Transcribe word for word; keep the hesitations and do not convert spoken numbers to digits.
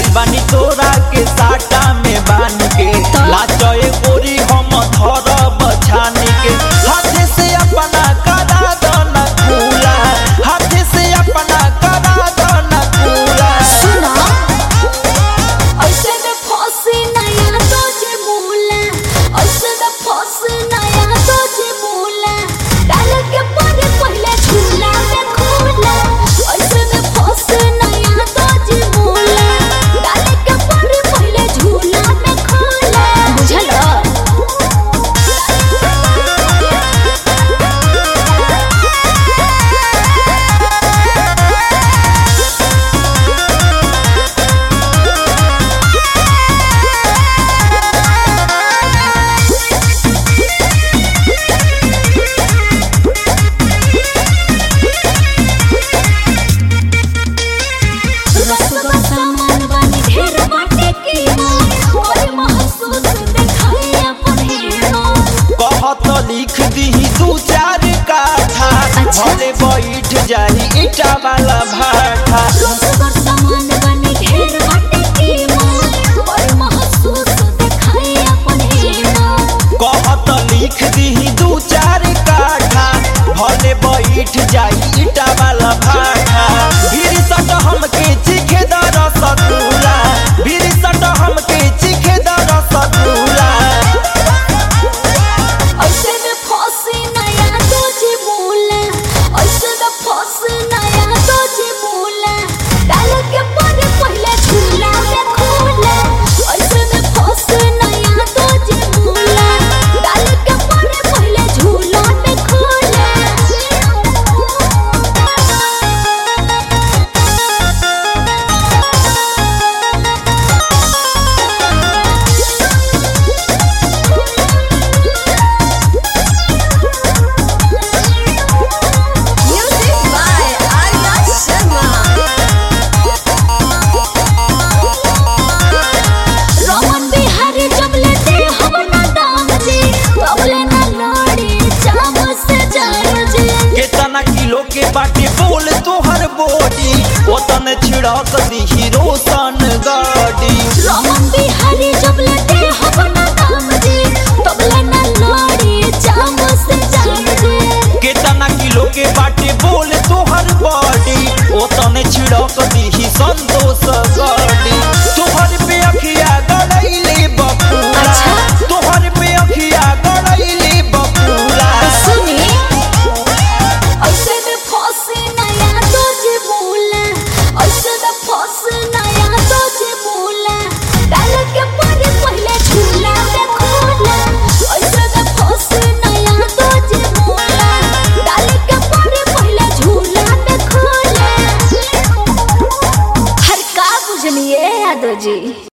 बानी तोरा के साटा में बान के लाचए गोरी हम धरब छानी के हाथे से अपना करा दना पूरा हाथे से अपना करा दना पूरा सुना ऐसे में फंसी नया तो जे मूला ऐसे में फंसी नया तो जे मूला डाल के पड़े पहले झूला में खोला ऐसे में फंसी नया तो जे मूला डाल के पड़े पहले झूला में खोला बुझलो लिख दीही दू चार काठा भले बैठ जाई ईटा वाला भाठा सामान बनी ढेर बाटे की मां और महसूस देखाई अपन हेना कहत लिख दीही दू चार काठा भले बैठ जाई ईटा वाला भाठा भीड़ सट हमके चिखे द रसगुल्ला भीड़ सट हमके चिखे द रसगुल्ला ऐसे में फंसी नया तो जे मूला ऐसे में फंसी नया तो जे मूला डाल के पड़े पहले झूला में खोला ऐसे में फंसी नया तो जे मूला डाल के पड़े पहले झूला में खोला के बाटे बोल तोहर बॉडी ओतन छिड़क दीही रोशन गाड़ी रमन बिहारी जब लेते हवना दाम जी तब लेना लड़ी जाम से जाम जी कितना किलो के बाटे बोल तोहर बॉडी ओतन छिड़क दीही संतोष